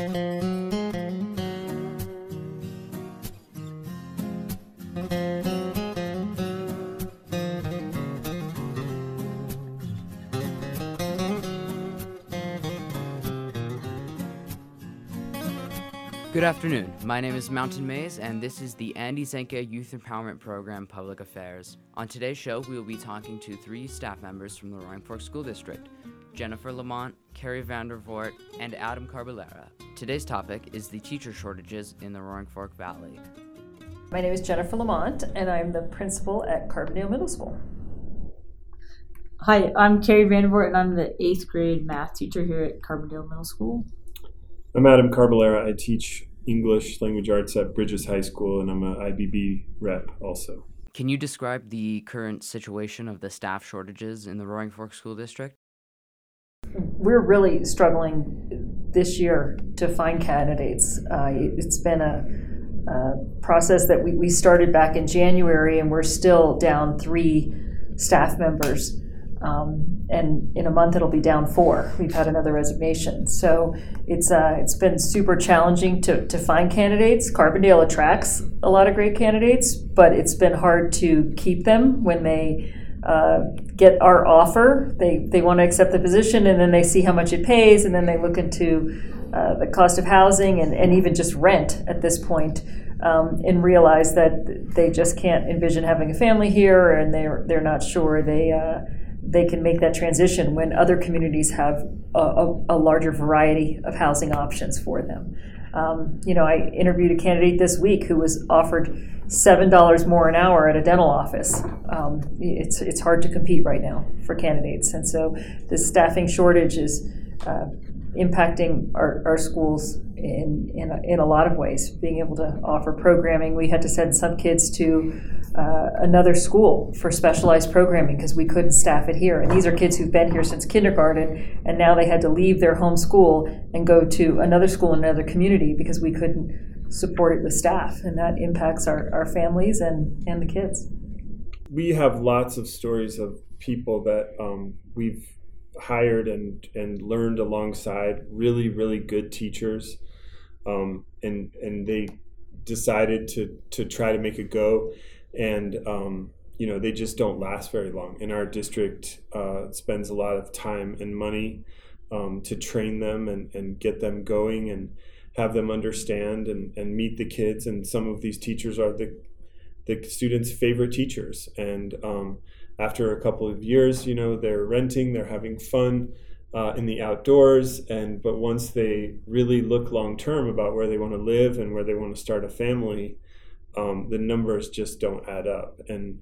Good afternoon. My name is Mountain Mays, and this is the Andy Zenke Youth Empowerment Program Public Affairs. On today's show, we will be talking to three staff members from the Roaring Fork School District: Jennifer Lamont, Carrie Vandervoort, and Adam Carballera. Today's topic is the teacher shortages in the Roaring Fork Valley. My name is Jennifer Lamont, and I'm the principal at Carbondale Middle School. Hi, I'm Carrie Vandervoort, and I'm the 8th grade math teacher here at Carbondale Middle School. I'm Adam Carballera. I teach English language arts at Bridges High School, and I'm an IBB rep also. Can you describe the current situation of the staff shortages in the Roaring Fork School District? We're really struggling this year to find candidates. It's been a process that we started back in January, and we're still down 3 staff members. And in a month it'll be down 4. We've had another resignation. So it's been super challenging to find candidates. Carbondale attracts a lot of great candidates, but it's been hard to keep them when they get our offer. They want to accept the position, and then they see how much it pays, and then they look into the cost of housing and even just rent at this point, and realize that they just can't envision having a family here, and they're not sure they can make that transition when other communities have a larger variety of housing options for them. I interviewed a candidate this week who was offered $7 more an hour at a dental office. It's hard to compete right now for candidates, and so this staffing shortage is impacting our schools in a lot of ways. Being able to offer programming, we had to send some kids to another school for specialized programming because we couldn't staff it here. And these are kids who've been here since kindergarten, and now they had to leave their home school and go to another school in another community because we couldn't support it with staff. And that impacts our families and the kids. We have lots of stories of people that we've hired and learned alongside really, really good teachers, and they decided to try to make a go. And, they just don't last very long. And our district spends a lot of time and money to train them and get them going and have them understand and meet the kids. And some of these teachers are the students' favorite teachers. And after a couple of years, they're renting, they're having fun in the outdoors. But once they really look long-term about where they want to live and where they want to start a family, the numbers just don't add up. And,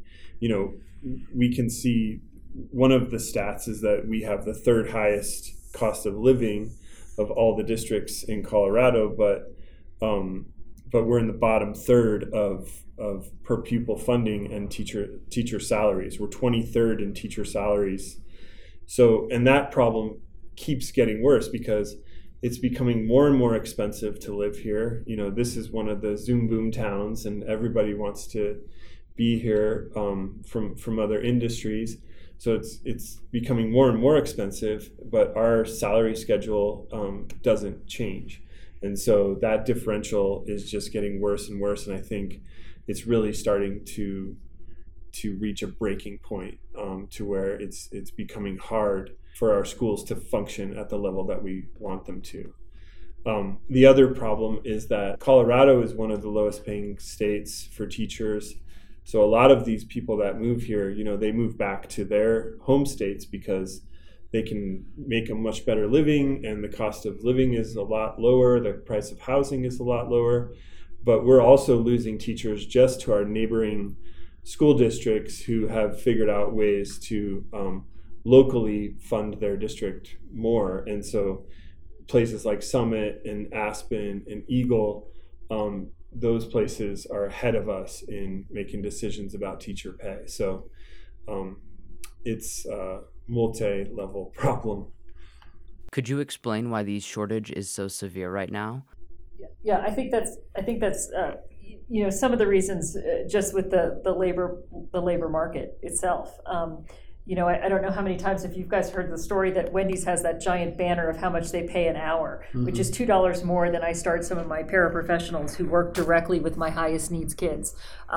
we can see one of the stats is that we have the 3rd highest cost of living of all the districts in Colorado, but we're in the bottom 3rd of per pupil funding and teacher salaries. We're 23rd in teacher salaries. So, and that problem keeps getting worse because it's becoming more and more expensive to live here. This is one of the Zoom boom towns, and everybody wants to be here from other industries. So it's becoming more and more expensive, but our salary schedule doesn't change. And so that differential is just getting worse and worse. And I think it's really starting to reach a breaking point to where it's becoming hard for our schools to function at the level that we want them to. The other problem is that Colorado is one of the lowest paying states for teachers. So a lot of these people that move here, they move back to their home states because they can make a much better living, and the cost of living is a lot lower, the price of housing is a lot lower. But we're also losing teachers just to our neighboring school districts who have figured out ways to locally fund their district more. And so places like Summit and Aspen and Eagle, those places are ahead of us in making decisions about teacher pay. So it's a multi-level problem. Could you explain why the shortage is so severe right now? Yeah, I think that's some of the reasons just with the labor market itself. I don't know how many times, if you guys heard the story that Wendy's has that giant banner of how much they pay an hour, which is $2 more than I start some of my paraprofessionals who work directly with my highest needs kids,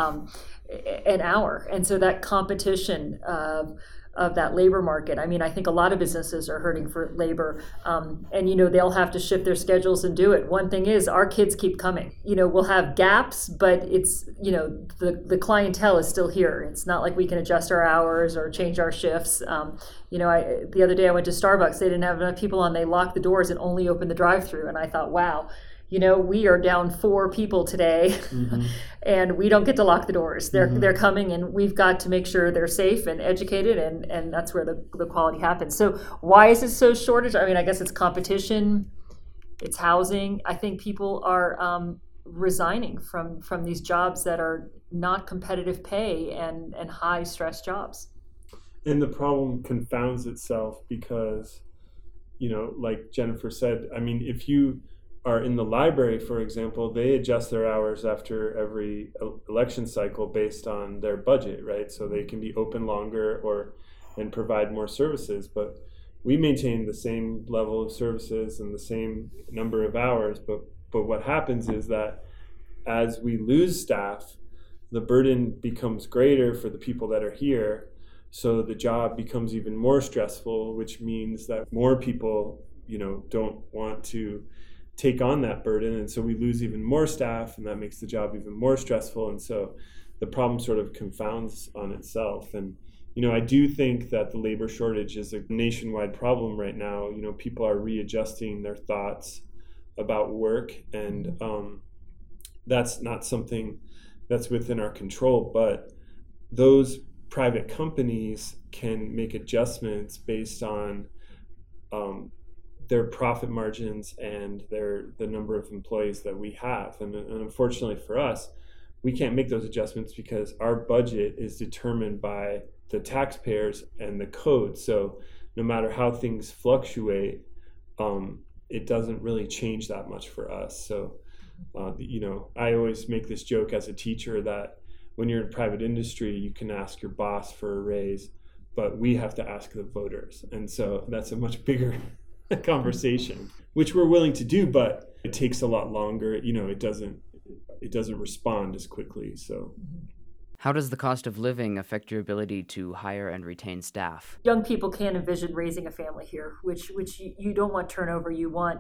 an hour. And so that competition of that labor market. I mean, I think a lot of businesses are hurting for labor, and they'll have to shift their schedules and do it. One thing is, our kids keep coming. We'll have gaps, but it's the clientele is still here. It's not like we can adjust our hours or change our shifts. The other day I went to Starbucks. They didn't have enough people on. They locked the doors and only opened the drive-through. And I thought, wow. We are down 4 people today, and we don't get to lock the doors. They're coming, and we've got to make sure they're safe and educated, and that's where the quality happens. So why is it so shortage? I mean, I guess it's competition, it's housing. I think people are resigning from these jobs that are not competitive pay and high stress jobs. And the problem confounds itself because, like Jennifer said, I mean, if you are in the library, for example, they adjust their hours after every election cycle based on their budget, right? So they can be open longer and provide more services. But we maintain the same level of services and the same number of hours. But what happens is that as we lose staff, the burden becomes greater for the people that are here. So the job becomes even more stressful, which means that more people, don't want to take on that burden, and so we lose even more staff, and that makes the job even more stressful, and so the problem sort of confounds on itself. And I do think that the labor shortage is a nationwide problem right now. People are readjusting their thoughts about work, and that's not something that's within our control, but those private companies can make adjustments based on their profit margins and the number of employees that we have. And unfortunately for us, we can't make those adjustments because our budget is determined by the taxpayers and the code. So no matter how things fluctuate, it doesn't really change that much for us. So, I always make this joke as a teacher that when you're in private industry, you can ask your boss for a raise, but we have to ask the voters. And so that's a much bigger conversation, which we're willing to do, but it takes a lot longer. It doesn't respond as quickly. So how does the cost of living affect your ability to hire and retain staff? Young people can't envision raising a family here, which you don't want turnover. You want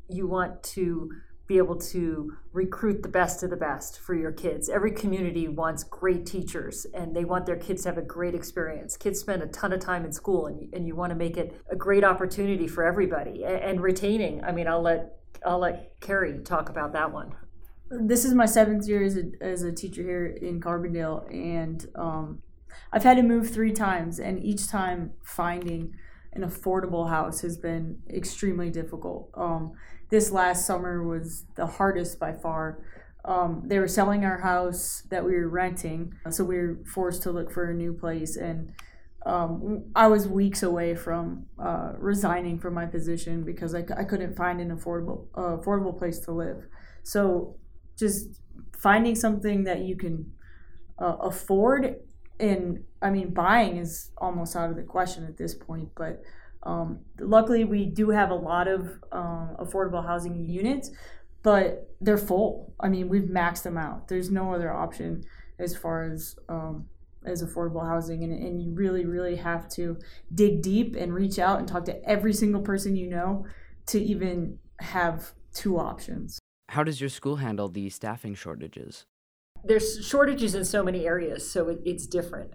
to be able to recruit the best of the best for your kids. Every community wants great teachers, and they want their kids to have a great experience. Kids spend a ton of time in school, and you want to make it a great opportunity for everybody. And retaining, I mean, I'll let Carrie talk about that one. This is my 7th year as a teacher here in Carbondale, and I've had to move 3 times, and each time finding an affordable house has been extremely difficult. This last summer was the hardest by far. They were selling our house that we were renting, so we were forced to look for a new place, and I was weeks away from resigning from my position because I couldn't find an affordable place to live. So just finding something that you can afford, and I mean, buying is almost out of the question at this point, but luckily we do have a lot of affordable housing units, but they're full. I mean, we've maxed them out. There's no other option as far as affordable housing, and you really, really have to dig deep and reach out and talk to every single person you know to even have 2 options. How does your school handle the staffing shortages? There's shortages in so many areas, so it's different.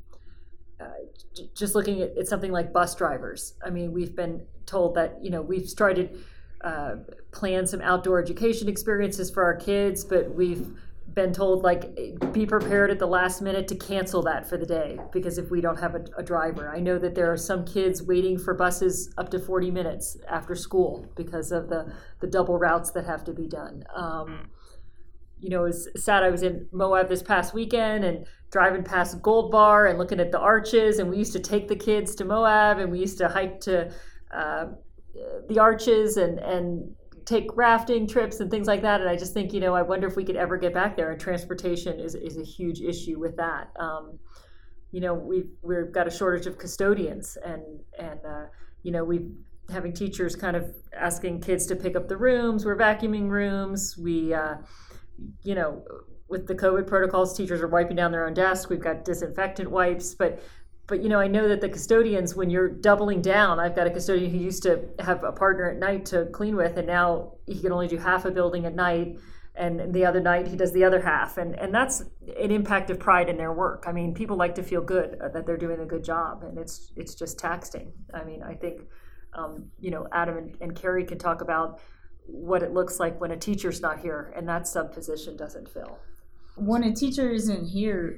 Just looking at something like bus drivers. I mean, we've been told that, we've started plan some outdoor education experiences for our kids, but we've been told, be prepared at the last minute to cancel that for the day, because if we don't have a driver. I know that there are some kids waiting for buses up to 40 minutes after school because of the double routes that have to be done. It's sad. I was in Moab this past weekend and driving past Gold Bar and looking at the arches, and we used to take the kids to Moab, and we used to hike to the arches and take rafting trips and things like that. And I just think, I wonder if we could ever get back there, and transportation is a huge issue with that. we've got a shortage of custodians, and we've having teachers kind of asking kids to pick up the rooms. We're vacuuming rooms. We, with the COVID protocols, teachers are wiping down their own desks. We've got disinfectant wipes, but I know that the custodians, when you're doubling down, I've got a custodian who used to have a partner at night to clean with, and now he can only do half a building at night, and the other night he does the other half, and that's an impact of pride in their work. I mean, people like to feel good that they're doing a good job, and it's just taxing. I mean, I think Adam and Carrie can talk about what it looks like when a teacher's not here and that sub position doesn't fill. When a teacher isn't here,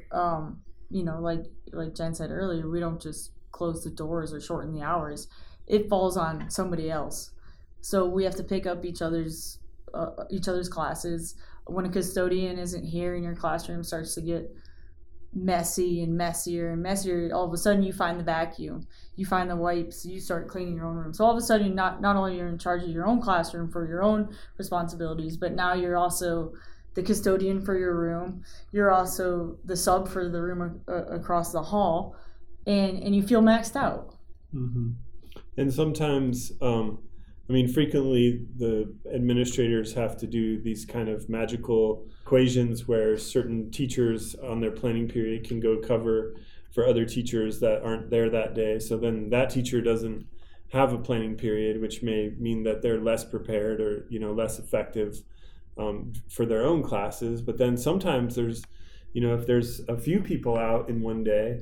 like Jen said earlier, we don't just close the doors or shorten the hours. It falls on somebody else. So we have to pick up each other's classes. When a custodian isn't here and your classroom starts to get messy and messier and messier, all of a sudden you find the vacuum, you find the wipes, you start cleaning your own room. So all of a sudden not only you're in charge of your own classroom for your own responsibilities, but now you're also the custodian for your room, you're also the sub for the room across the hall, and you feel maxed out. Mm-hmm. And sometimes frequently the administrators have to do these kind of magical equations where certain teachers on their planning period can go cover for other teachers that aren't there that day. So then that teacher doesn't have a planning period, which may mean that they're less prepared or less effective for their own classes. But then sometimes there's, if there's a few people out in one day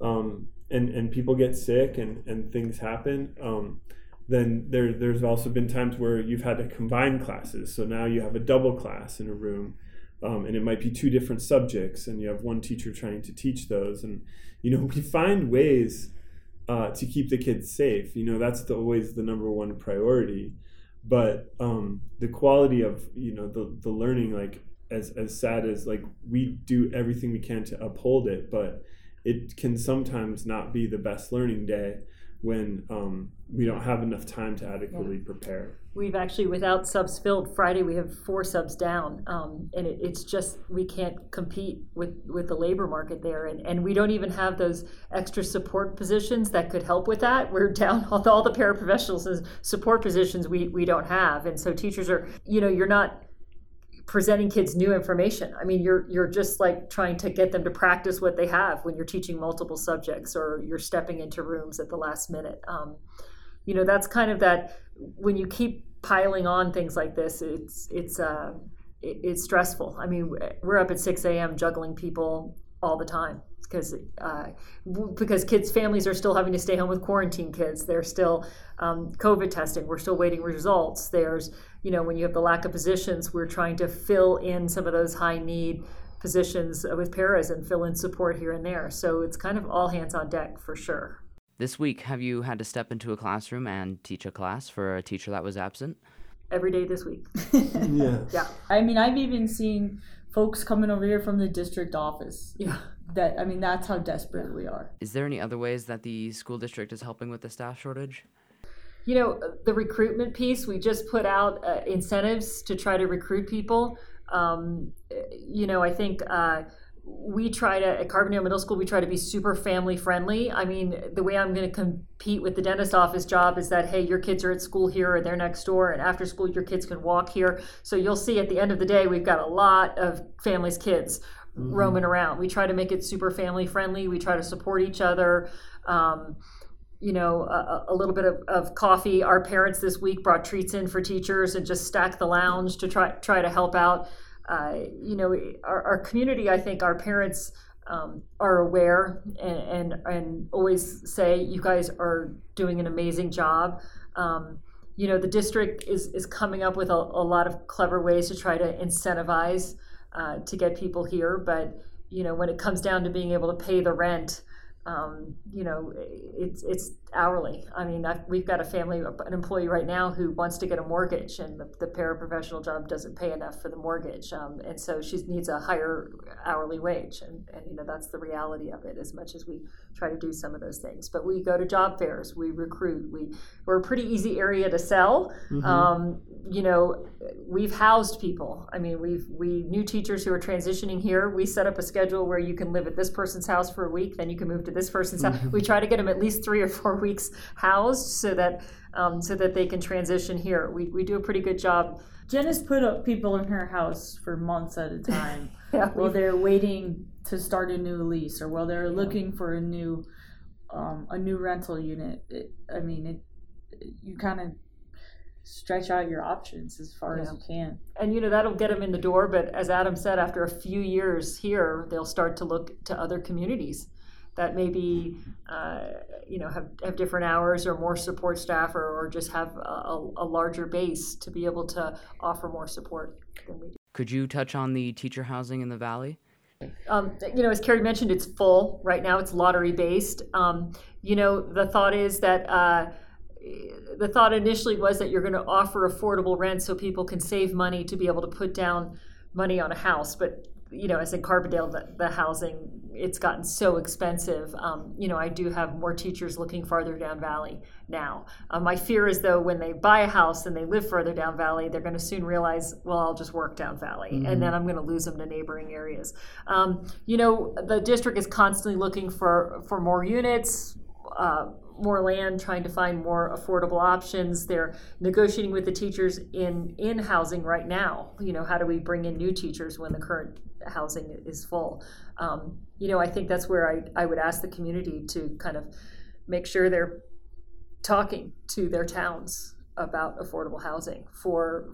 and people get sick and things happen, then there's also been times where you've had to combine classes. So now you have a double class in a room, and it might be two different subjects, and you have one teacher trying to teach those. And, we find ways to keep the kids safe. That's always the number one priority. But the quality of, the learning, like, as sad as, like, we do everything we can to uphold it, but it can sometimes not be the best learning day when we don't have enough time to adequately prepare. We've actually, without subs filled, Friday we have 4 subs down, and it's just, we can't compete with the labor market there, and we don't even have those extra support positions that could help with that. We're down all the paraprofessionals and support positions we don't have, and so teachers are, you're not presenting kids new information. I mean, you're just like trying to get them to practice what they have when you're teaching multiple subjects or you're stepping into rooms at the last minute. That's kind of that, when you keep piling on things like this, it's stressful. I mean, we're up at 6 a.m. juggling people all the time because kids' families are still having to stay home with quarantine kids. They're still COVID testing. We're still waiting results. There's, when you have the lack of positions, we're trying to fill in some of those high need positions with paras and fill in support here and there. So it's kind of all hands on deck for sure. This week, have you had to step into a classroom and teach a class for a teacher that was absent? Every day this week. Yeah. I mean, I've even seen folks coming over here from the district office. Yeah. That's how desperate we are. Is there any other ways that the school district is helping with the staff shortage? The recruitment piece, we just put out incentives to try to recruit people. I think we try to, at Carbondale Middle School, we try to be super family friendly. I mean, the way I'm going to compete with the dentist office job is that, hey, your kids are at school here or they're next door, and after school your kids can walk here. So you'll see at the end of the day, we've got a lot of families' kids roaming around. We try to make it super family friendly. We try to support each other. A little bit of coffee. Our parents this week brought treats in for teachers and just stacked the lounge to try to help out. Our community, I think our parents are aware and always say, you guys are doing an amazing job. The district is coming up with a lot of clever ways to try to incentivize to get people here. But, when it comes down to being able to pay the rent, It's hourly. I mean, we've got an employee right now who wants to get a mortgage, and the paraprofessional job doesn't pay enough for the mortgage, and so she needs a higher hourly wage, and that's the reality of it. As much as we try to do some of those things, but we go to job fairs, we recruit, we're a pretty easy area to sell. We've housed people. I mean, we new teachers who are transitioning here. We set up a schedule where you can live at this person's house for a week, then you can move to this person's house. We try to get them at least 3 or 4 weeks housed so that they can transition here. We do a pretty good job. Jen has put up people in her house for months at a time Yeah, while they're waiting to start a new lease or while they're looking for a new rental unit. You kind of stretch out your options as far as you can. And that'll get them in the door, but as Adam said, after a few years here, they'll start to look to other communities that maybe have different hours or more support staff or just have a larger base to be able to offer more support than we do. Could you touch on the teacher housing in the Valley? As Carrie mentioned, it's full. Right now it's lottery based. The thought is that the thought initially was that you're going to offer affordable rent so people can save money to be able to put down money on a house. But, as in Carbondale, the housing, it's gotten so expensive. I do have more teachers looking farther down Valley now. My fear is, though, when they buy a house and they live further down Valley, they're going to soon realize, well, I'll just work down Valley, and then I'm going to lose them to neighboring areas. The district is constantly looking for more units, more land, trying to find more affordable options. They're negotiating with the teachers in housing right now. How do we bring in new teachers when the current housing is full? I think that's where I would ask the community to kind of make sure they're talking to their towns about affordable housing for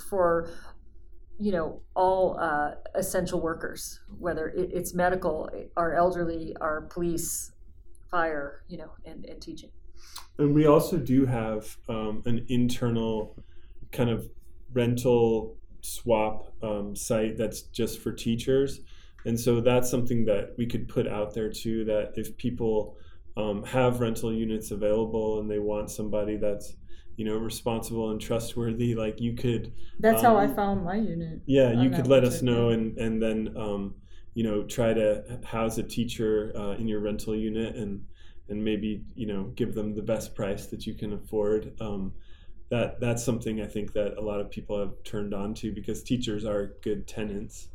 all essential workers, whether it's medical, our elderly, our police, fire, and teaching. And we also do have an internal kind of rental swap site that's just for teachers. And so that's something that we could put out there too, that if people have rental units available and they want somebody that's, responsible and trustworthy, like you could. That's how I found my unit. Yeah, you could let us know and then, try to house a teacher in your rental unit and maybe, give them the best price that you can afford. That's something I think that a lot of people have turned on to because teachers are good tenants.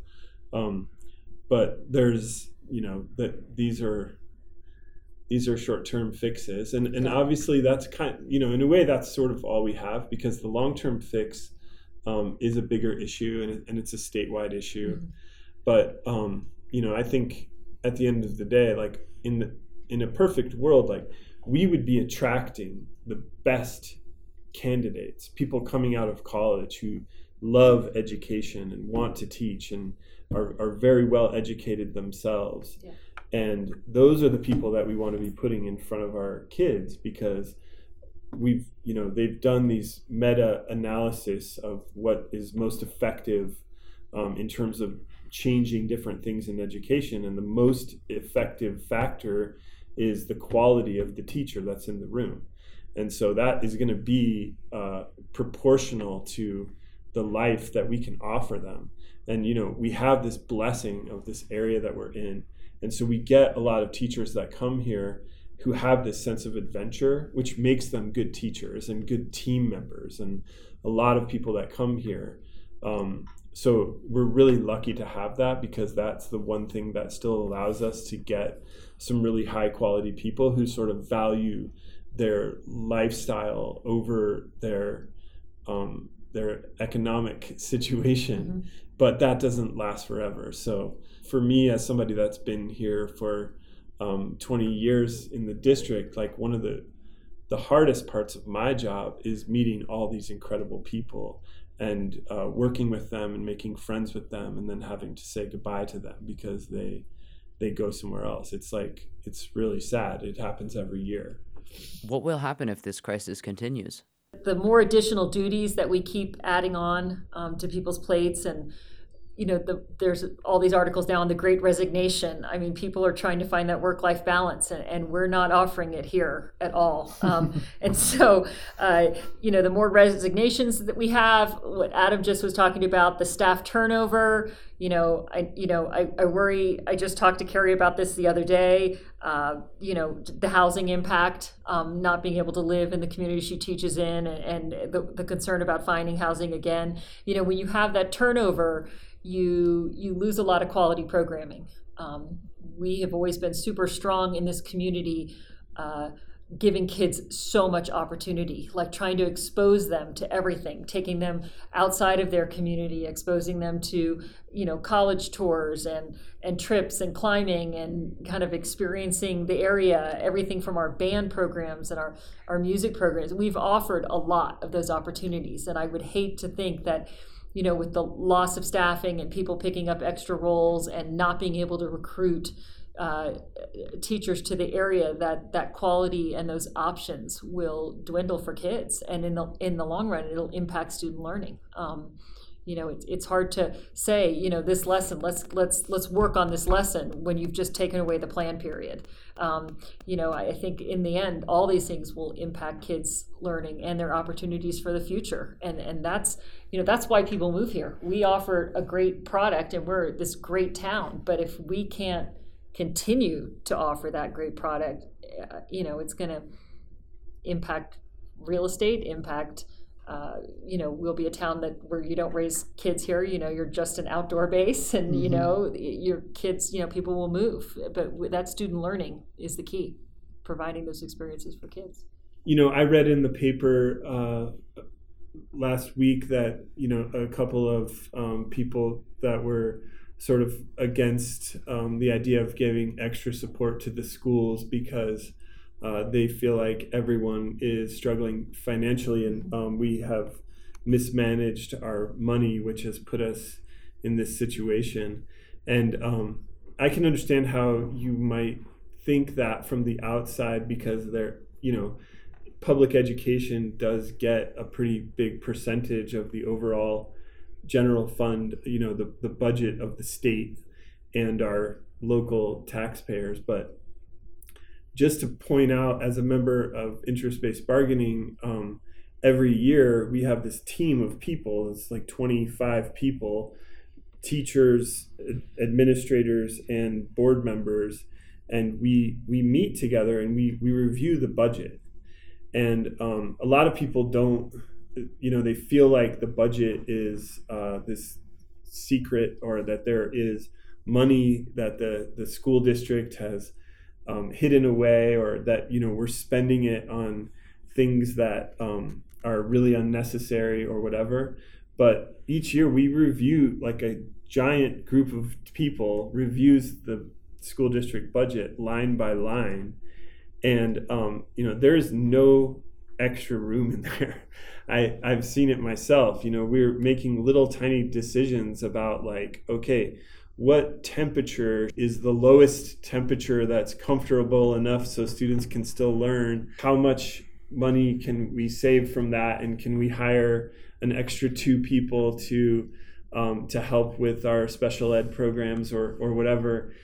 But there's, that these are short-term fixes. And obviously that's kind of, in a way that's sort of all we have because the long-term fix is a bigger issue and it's a statewide issue. Mm-hmm. But, I think at the end of the day, like in a perfect world, like we would be attracting the best candidates, people coming out of college who love education and want to teach and are very well educated themselves. Yeah. And those are the people that we want to be putting in front of our kids because they've done these meta analysis of what is most effective in terms of changing different things in education. And the most effective factor is the quality of the teacher that's in the room. And so that is going to be proportional to the life that we can offer them. And, we have this blessing of this area that we're in. And so we get a lot of teachers that come here who have this sense of adventure, which makes them good teachers and good team members. And a lot of people that come here. So we're really lucky to have that because that's the one thing that still allows us to get some really high quality people who sort of value their lifestyle over their economic situation. Mm-hmm. But that doesn't last forever. So for me, as somebody that's been here for 20 years in the district, like one of the hardest parts of my job is meeting all these incredible people and working with them and making friends with them and then having to say goodbye to them because they go somewhere else. It's really sad. It happens every year. What will happen if this crisis continues? The more additional duties that we keep adding on to people's plates and there's all these articles now on the Great Resignation. I mean, people are trying to find that work-life balance, and we're not offering it here at all. And so, the more resignations that we have, what Adam just was talking about, the staff turnover. I worry. I just talked to Carrie about this the other day. The housing impact, not being able to live in the community she teaches in, and the concern about finding housing again. When you have that turnover, you lose a lot of quality programming. We have always been super strong in this community, giving kids so much opportunity, like trying to expose them to everything, taking them outside of their community, exposing them to, college tours and trips and climbing and kind of experiencing the area, everything from our band programs and our music programs. We've offered a lot of those opportunities, and I would hate to think that with the loss of staffing and people picking up extra roles and not being able to recruit teachers to the area, that quality and those options will dwindle for kids, and in the long run, it'll impact student learning. It's hard to say, this lesson, let's work on this lesson when you've just taken away the plan period. I think in the end, all these things will impact kids' learning and their opportunities for the future. And that's why people move here. We offer a great product, and we're this great town. But if we can't continue to offer that great product, it's going to impact real estate, we'll be a town where you don't raise kids here, you're just an outdoor base, and your kids, people will move. But that student learning is the key, providing those experiences for kids. I read in the paper last week that a couple of people that were sort of against the idea of giving extra support to the schools because they feel like everyone is struggling financially, and we have mismanaged our money, which has put us in this situation. And I can understand how you might think that from the outside, because public education does get a pretty big percentage of the overall general fund, the budget of the state and our local taxpayers. But just to point out, as a member of interest-based bargaining, every year we have this team of people. It's like 25 people, teachers, administrators, and board members, and we meet together and we review the budget. And a lot of people don't, they feel like the budget is this secret, or that there is money that the school district has hidden away, or that we're spending it on things that are really unnecessary or whatever. But each year we review, like a giant group of people reviews the school district budget line by line, and there is no extra room in there. I've seen it myself. We're making little tiny decisions about, like, okay, what temperature is the lowest temperature that's comfortable enough so students can still learn? How much money can we save from that? And can we hire an extra 2 people to help with our special ed programs or whatever?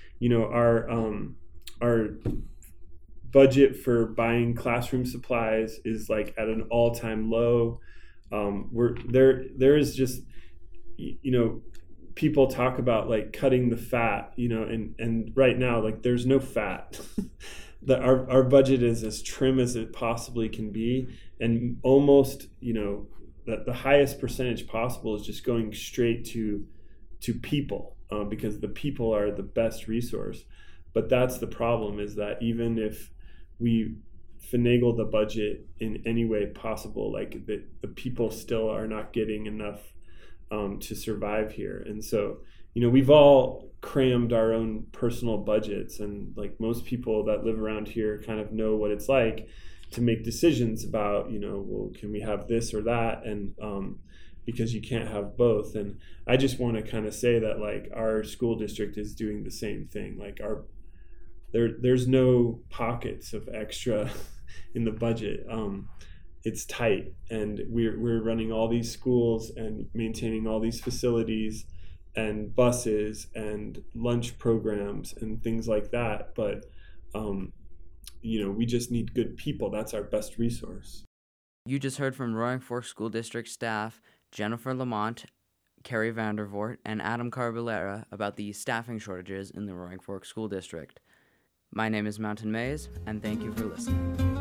Our budget for buying classroom supplies is like at an all-time low. There is just, people talk about like cutting the fat, and right now, like, there's no fat. Our budget is as trim as it possibly can be, and almost, the highest percentage possible is just going straight to people, because the people are the best resource. But that's the problem, is that even if we finagle the budget in any way possible, like the people still are not getting enough to survive here. And so, we've all crammed our own personal budgets, and like most people that live around here kind of know what it's like to make decisions about, well, can we have this or that? And because you can't have both. And I just want to kind of say that, like, our school district is doing the same thing. Like, there's no pockets of extra in the budget. It's tight, and we're running all these schools and maintaining all these facilities, and buses and lunch programs and things like that. But, we just need good people. That's our best resource. You just heard from Roaring Fork School District staff Jennifer Lamont, Carrie Vandervoort, and Adam Carballera about the staffing shortages in the Roaring Fork School District. My name is Mountain Mays, and thank you for listening.